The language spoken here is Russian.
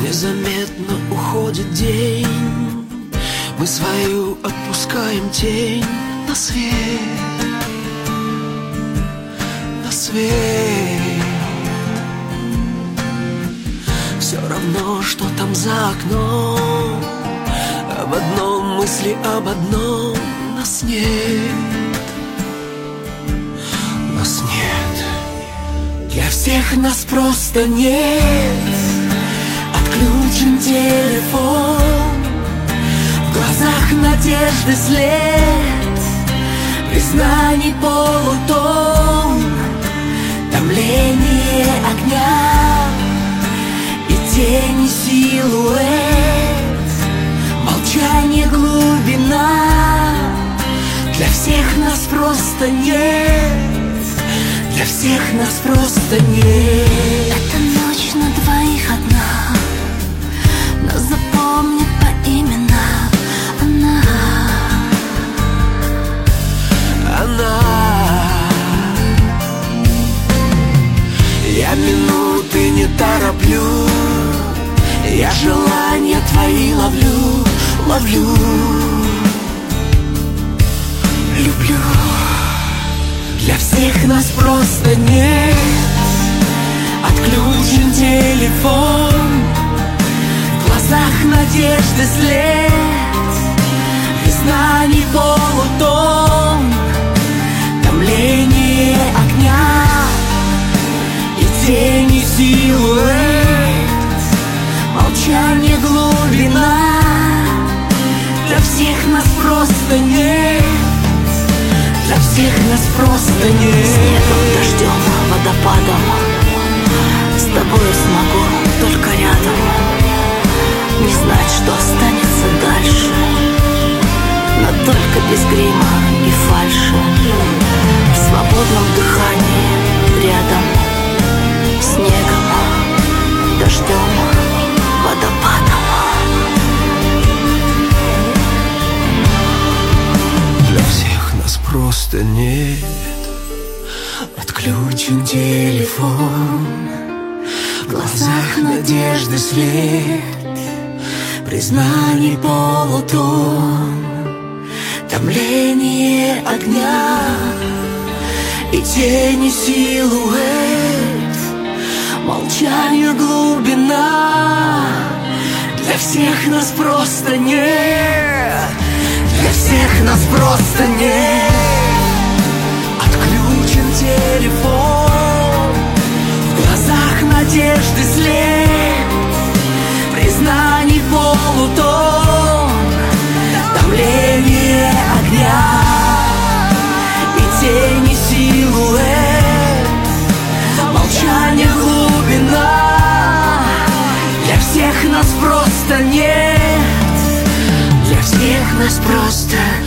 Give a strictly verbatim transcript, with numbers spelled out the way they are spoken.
Незаметно уходит день, мы свою отпускаем тень на свет, на свет. Все равно, что там за окном, об одном мысли, об одном нас нет, нас нет. Для всех нас просто нет. Отключен телефон, в глазах надежды след, признаний полутон, томление огня и тени силуэт, молчание глубина. Для всех нас просто нет, для всех нас просто нет. Эта ночь на двоих одна, нас запомнит по именам она. Она. Я минуты не тороплю, я желания твои ловлю, ловлю, люблю. Для всех нас просто нет. Отключен телефон, в глазах надежды след, признаний полутон, томление огня и тени силуэт, молчание глубина. Для всех нас просто нет, для всех нас просто нет. Снегом, дождем, водопадом, с тобой смогу только рядом, не знать, что останется дальше, но только без грима и фальши, в свободном дыхании рядом. Снегом, дождем, водопадом. Для всех нас просто нет. Отключен телефон, в глазах надежды след, признаний полутон, томление огня и тени силуэт, молчание глубина. Для всех нас просто нет, для всех нас просто нет. Отключен телефон, в глазах надежды след, признаний полутон, томление огня и тени силуэт, молчание глубина. Для всех нас просто нет, для всех нас просто